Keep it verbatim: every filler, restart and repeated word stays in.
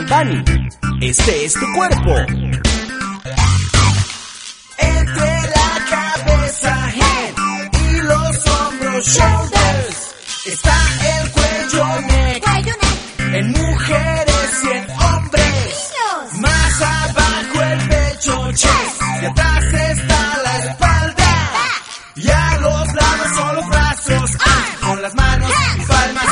Bunny, este es tu cuerpo. Entre la cabeza, head, y los hombros, shoulders, está el cuello, neck, en mujeres y en hombres. Más abajo el pecho, chest, y atrás está la espalda. Y a los lados son los brazos, ah, con las manos y palmas